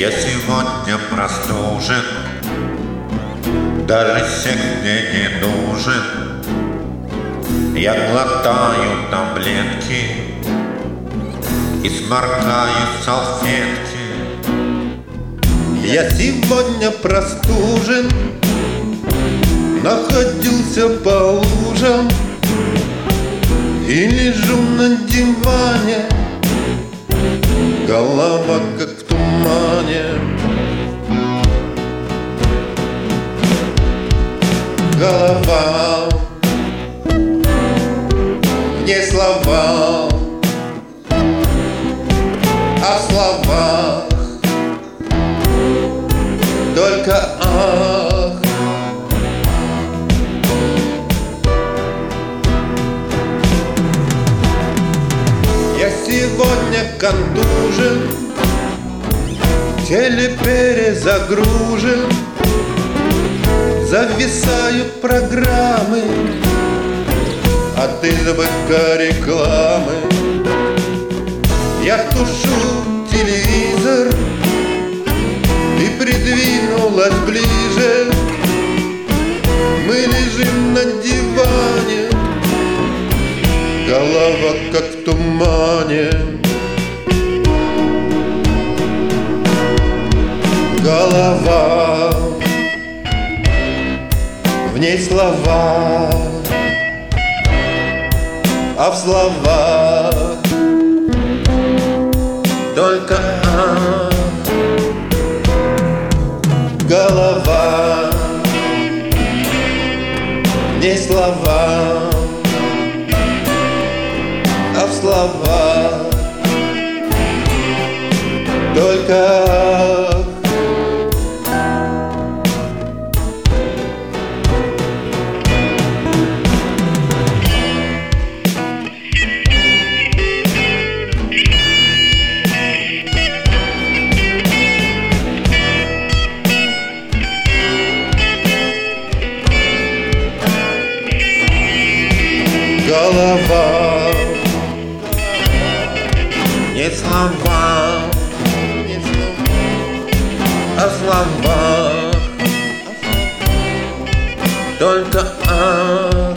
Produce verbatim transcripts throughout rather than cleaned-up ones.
Я сегодня простужен, даже сек мне не нужен. Я глотаю таблетки и сморкаю салфетки. Я сегодня простужен, находился по лужам и лежу на диване, голова как в тумане. Голова, в ней слова, а в словах только ах. Я сегодня контужен, в теле перезагружен, зависают программы от избытка рекламы. Я тушу телевизор, ты придвинулась ближе. Мы лежим на диване, голова как в тумане. Голова, в ней слова, а в словах только ах. Голова, в ней слова, а в словах только ах. Голова, Не слова, а в словах только ах.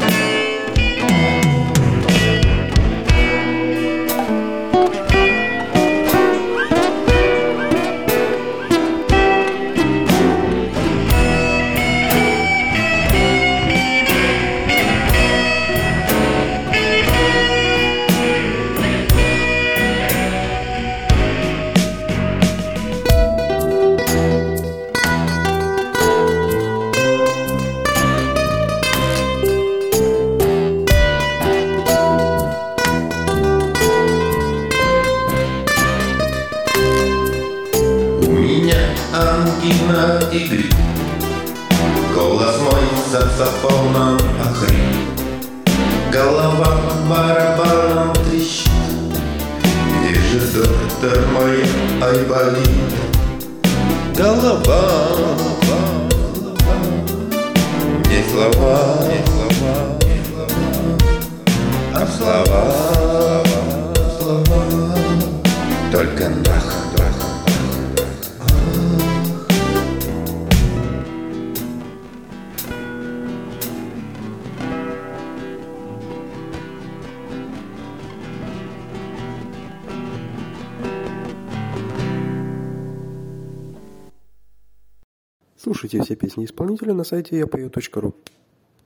ангина и грипп, голос мой саксофоном охрип, голова барабаном трещит. Где же доктор мой Айболит? Голова, не слова, не слова, а слова, слова, только нах, нах. Слушайте все песни исполнителя на сайте я пою точка ру.